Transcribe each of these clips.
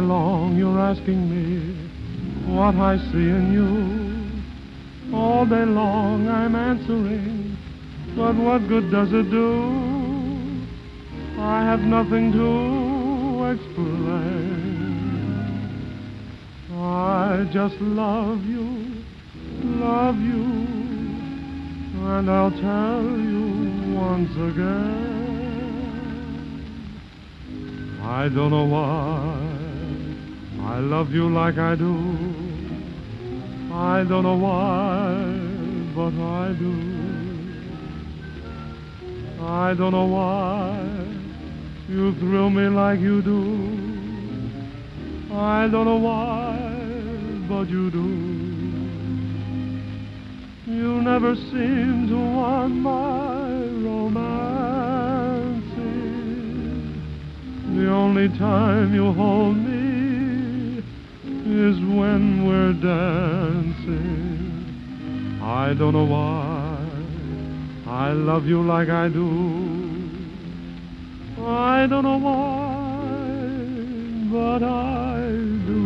long you're asking me what I see in you. All day long I'm answering, but what good does it do? I have nothing to explain. I just love you, and I'll tell you once again. I don't know why I love you like I do. I don't know why, but I do. I don't know why you thrill me like you do. I don't know why, but you do. You never seem to want my romancing. The only time you hold me is when we're dancing. I don't know why I love you like I do. I don't know why, but I do.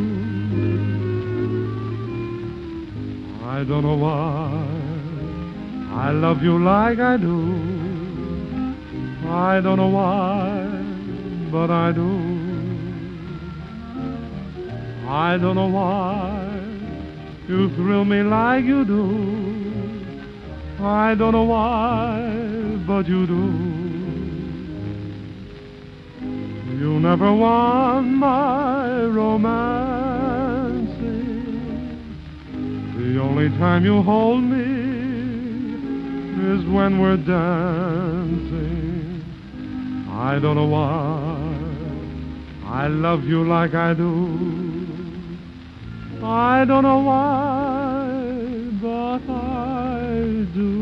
I don't know why I love you like I do. I don't know why, but I do. I don't know why you thrill me like you do. I don't know why, but you do. You never want my romancing. The only time you hold me is when we're dancing. I don't know why I love you like I do. I don't know why, but I do.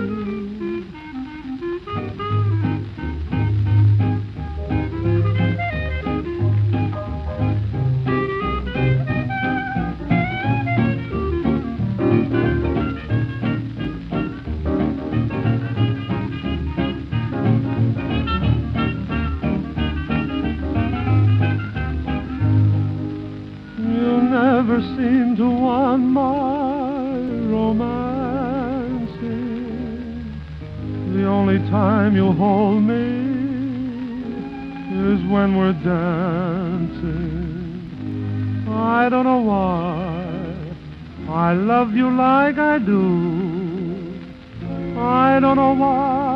Never seem to want my romancing. The only time you hold me is when we're dancing. I don't know why I love you like I do. I don't know why,